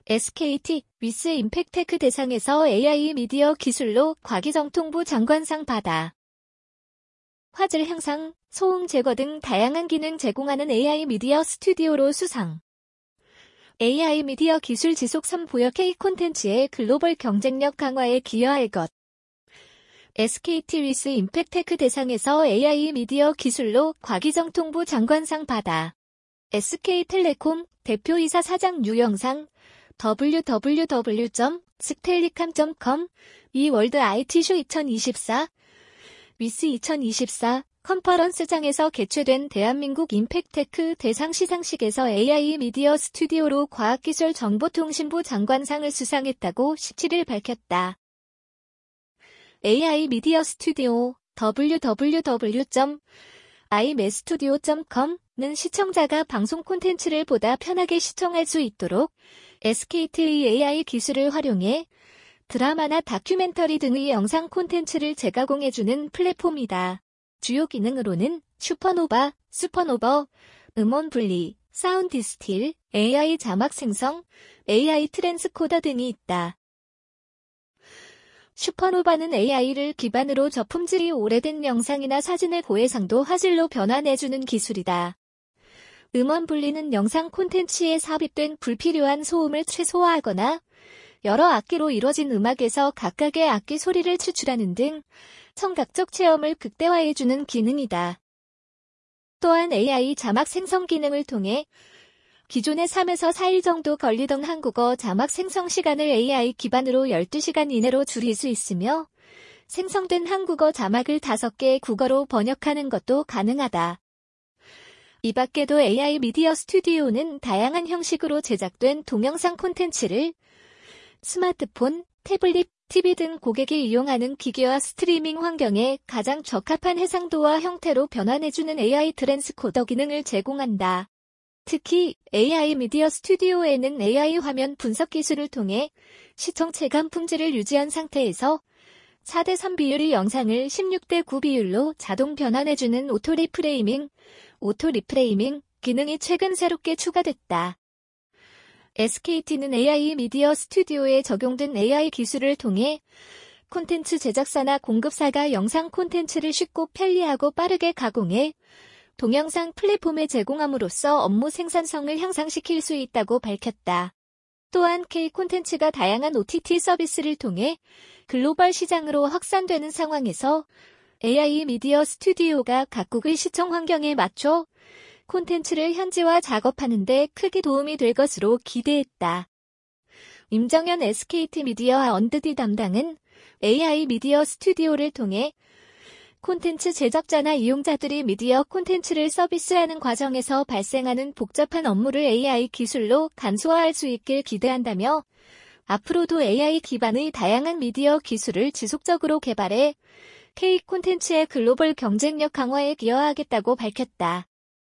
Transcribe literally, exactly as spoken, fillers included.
에스케이티 위스 임팩테크 대상에서 에이아이 미디어 기술로 과기정통부 장관상 받아. 화질 향상, 소음 제거 등 다양한 기능 제공하는 에이아이 미디어 스튜디오로 수상. 에이아이 미디어 기술 지속 선보여 K 콘텐츠의 글로벌 경쟁력 강화에 기여할 것. 에스케이티 위스 임팩테크 대상에서 에이아이 미디어 기술로 과기정통부 장관상 받아. 에스케이텔레콤 대표이사 사장 유영상 더블유 더블유 더블유 점 스텔리캄 점 컴 이 월드 아이티쇼 이천이십사 위스 이천이십사 컨퍼런스장에서 개최된 대한민국 임팩테크 대상 시상식에서 에이아이 미디어 스튜디오로 과학기술 정보통신부 장관상을 수상했다고 십칠일 밝혔다. 에이아이 미디어 스튜디오 더블유 더블유 더블유 점 아이메스튜디오 점 컴은 시청자가 방송 콘텐츠를 보다 편하게 시청할 수 있도록 에스케이티의 에이아이 기술을 활용해 드라마나 다큐멘터리 등의 영상 콘텐츠를 재가공해주는 플랫폼이다. 주요 기능으로는 슈퍼노바, 슈퍼노버, 음원 분리, 사운드 디스틸, 에이아이 자막 생성, 에이아이 트랜스코더 등이 있다. 슈퍼노바는 에이아이를 기반으로 저품질이 오래된 영상이나 사진을 고해상도 화질로 변환해주는 기술이다. 음원 분리는 영상 콘텐츠에 삽입된 불필요한 소음을 최소화하거나 여러 악기로 이뤄진 음악에서 각각의 악기 소리를 추출하는 등 청각적 체험을 극대화해주는 기능이다. 또한 에이아이 자막 생성 기능을 통해 기존에 삼에서 사일 정도 걸리던 한국어 자막 생성 시간을 에이아이 기반으로 열두 시간 이내로 줄일 수 있으며 생성된 한국어 자막을 다섯 개의 국어로 번역하는 것도 가능하다. 이 밖에도 에이아이 미디어 스튜디오는 다양한 형식으로 제작된 동영상 콘텐츠를 스마트폰, 태블릿, 티비 등 고객이 이용하는 기기와 스트리밍 환경에 가장 적합한 해상도와 형태로 변환해주는 에이아이 트랜스코더 기능을 제공한다. 특히 에이아이 미디어 스튜디오에는 에이아이 화면 분석 기술을 통해 시청 체감 품질을 유지한 상태에서 사 대 삼 비율의 영상을 십육 대 구 비율로 자동 변환해주는 오토 리프레이밍, 오토 리프레이밍 기능이 최근 새롭게 추가됐다. 에스케이티는 에이아이 미디어 스튜디오에 적용된 에이아이 기술을 통해 콘텐츠 제작사나 공급사가 영상 콘텐츠를 쉽고 편리하고 빠르게 가공해 동영상 플랫폼에 제공함으로써 업무 생산성을 향상시킬 수 있다고 밝혔다. 또한 K 콘텐츠가 다양한 오티티 서비스를 통해 글로벌 시장으로 확산되는 상황에서 에이아이 미디어 스튜디오가 각국의 시청 환경에 맞춰 콘텐츠를 현지화 작업하는 데 크게 도움이 될 것으로 기대했다. 임정현 에스케이티 미디어 언드디 담당은 에이아이 미디어 스튜디오를 통해 콘텐츠 제작자나 이용자들이 미디어 콘텐츠를 서비스하는 과정에서 발생하는 복잡한 업무를 에이아이 기술로 간소화할 수 있길 기대한다며 앞으로도 에이아이 기반의 다양한 미디어 기술을 지속적으로 개발해 K 콘텐츠의 글로벌 경쟁력 강화에 기여하겠다고 밝혔다.